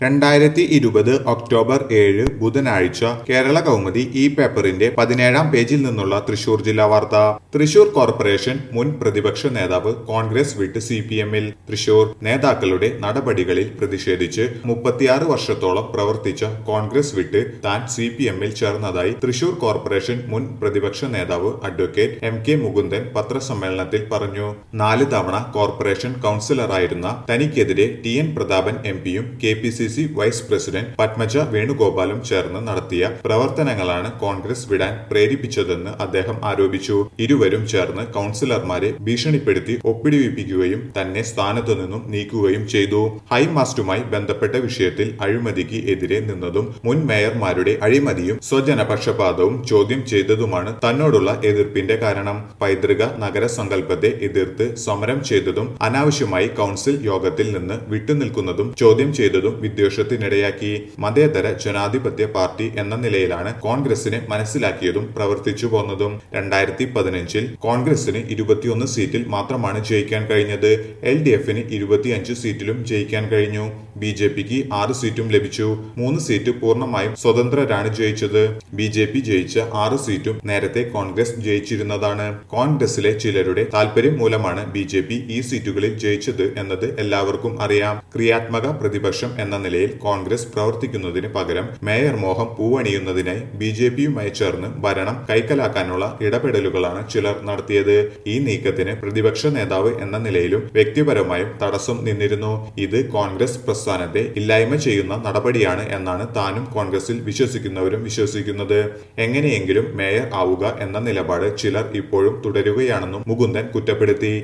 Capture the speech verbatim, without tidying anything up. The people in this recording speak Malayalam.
രണ്ടായിരത്തി ഇരുപത് ഒക്ടോബർ ഏഴ് ബുധനാഴ്ച കേരള കൗമുദി ഈ പേപ്പറിന്റെ പതിനേഴാം പേജിൽ നിന്നുള്ള തൃശൂർ ജില്ലാ വാർത്ത. തൃശൂർ കോർപ്പറേഷൻ മുൻ പ്രതിപക്ഷ നേതാവ് കോൺഗ്രസ് വിട്ട് സി പി എമ്മിൽ. തൃശൂർ നേതാക്കളുടെ നടപടികളിൽ പ്രതിഷേധിച്ച് മുപ്പത്തിയാറ് വർഷത്തോളം പ്രവർത്തിച്ച കോൺഗ്രസ് വിട്ട് താൻ സി പി എമ്മിൽ ചേർന്നതായി തൃശൂർ കോർപ്പറേഷൻ മുൻ പ്രതിപക്ഷ നേതാവ് അഡ്വക്കേറ്റ് എം കെ മുകുന്ദൻ പത്രസമ്മേളനത്തിൽ പറഞ്ഞു. നാല് തവണ കോർപ്പറേഷൻ കൌൺസിലറായിരുന്ന തനിക്കെതിരെ ടി എൻ പ്രതാപൻ എം പിയും K P C C vice president Padmaja വേണുഗോപാലും ചേർന്ന് നടത്തിയ പ്രവർത്തനങ്ങളാണ് കോൺഗ്രസ് വിടാൻ പ്രേരിപ്പിച്ചതെന്ന് അദ്ദേഹം ആരോപിച്ചു. ഇരുവരും ചേർന്ന് കൌൺസിലർമാരെ ഭീഷണിപ്പെടുത്തി ഒപ്പിടിവിപ്പിക്കുകയും തന്നെ സ്ഥാനത്തു നിന്നും നീക്കുകയും ചെയ്തു. ഹൈമാസ്റ്റുമായി ബന്ധപ്പെട്ട വിഷയത്തിൽ അഴിമതിക്ക് എതിരെ നിന്നതും മുൻ മേയർമാരുടെ അഴിമതിയും സ്വജനപക്ഷപാതവും ചോദ്യം ചെയ്തതുമാണ് തന്നോടുള്ള എതിർപ്പിന്റെ കാരണം. പൈതൃക നഗരസങ്കല്പത്തെ എതിർത്ത് സമരം ചെയ്തതും അനാവശ്യമായി കൌൺസിൽ യോഗത്തിൽ നിന്ന് വിട്ടുനിൽക്കുന്നതും ചോദ്യം ചെയ്തതും വിദ്വേഷത്തിനിടയാക്കി. മതേതര ജനാധിപത്യ പാർട്ടി എന്ന നിലയിലാണ് കോൺഗ്രസിനെ മനസ്സിലാക്കിയതും പ്രവർത്തിച്ചു പോന്നതും. രണ്ടായിരത്തി പതിനഞ്ചിൽ കോൺഗ്രസിന് ഇരുപത്തിയൊന്ന് സീറ്റിൽ മാത്രമാണ് ജയിക്കാൻ കഴിഞ്ഞത്. എൽ ഡി എഫിന് ഇരുപത്തിയഞ്ച് സീറ്റിലും ജയിക്കാൻ കഴിഞ്ഞു. ബി ജെ പിക്ക് ആറ് സീറ്റും ലഭിച്ചു. മൂന്ന് സീറ്റ് പൂർണ്ണമായും സ്വതന്ത്രരാണ് ജയിച്ചത്. ബി ജെ പി ജയിച്ച ആറ് സീറ്റും നേരത്തെ കോൺഗ്രസ് ജയിച്ചിരുന്നതാണ്. കോൺഗ്രസിലെ ചിലരുടെ താല്പര്യം മൂലമാണ് ബി ജെ പി ഈ സീറ്റുകളിൽ ജയിച്ചത് എന്നത് എല്ലാവർക്കും അറിയാം. ക്രിയാത്മക പ്രതിപക്ഷം എന്ന നിലയിൽ കോൺഗ്രസ് പ്രവർത്തിക്കുന്നതിന് പകരം മേയർ മോഹം പൂവണിയുന്നതിനായി ബി ജെ പിയുമായി ചേർന്ന് ഭരണം കൈക്കലാക്കാനുള്ള ഇടപെടലുകളാണ് ചിലർ നടത്തിയത്. ഈ നീക്കത്തിന് പ്രതിപക്ഷ നേതാവ് എന്ന നിലയിലും വ്യക്തിപരമായും തടസ്സം നിന്നിരുന്നു. ഇത് കോൺഗ്രസ് പ്രസ്ഥാനത്തെ ഇല്ലായ്മ ചെയ്യുന്ന നടപടിയാണ് എന്നാണ് താനും കോൺഗ്രസിൽ വിശ്വസിക്കുന്നവരും വിശ്വസിക്കുന്നത്. എങ്ങനെയെങ്കിലും മേയർ ആവുക എന്ന നിലപാട് ചിലർ ഇപ്പോഴും തുടരുകയാണെന്നും മുകുന്ദൻ കുറ്റപ്പെടുത്തി.